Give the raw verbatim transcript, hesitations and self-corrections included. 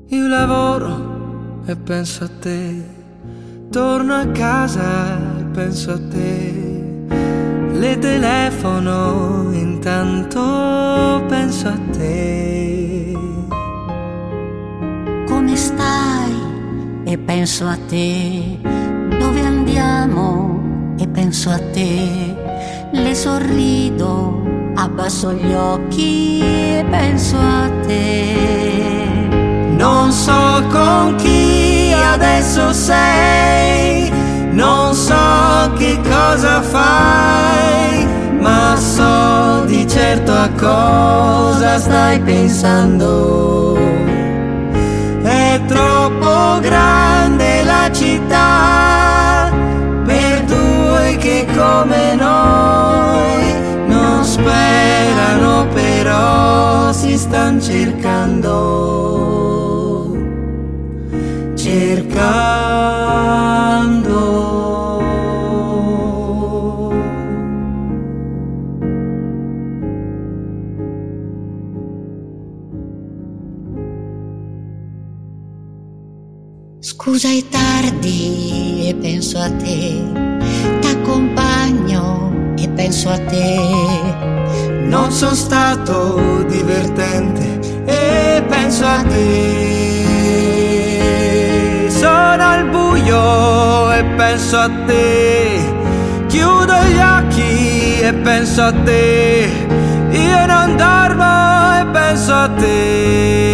Io lavoro e penso a te, torno a casa e penso a te, le telefono intanto penso a te. Come stai? E penso a te. Dove andiamo? E penso a te. Le sorrido, abbasso gli occhi e penso a te. Non so con chi adesso sei, non so che cosa fai, ma so di certo a cosa stai pensando. È troppo grande la città per due che come noi non sperano, però si stan cercando. Cercando. Scusa è tardi e penso a te, t'accompagno e penso a te. Non sono stato divertente e penso a te. Sono al buio e penso a te. Chiudo gli occhi e penso a te. Io non dormo e penso a te.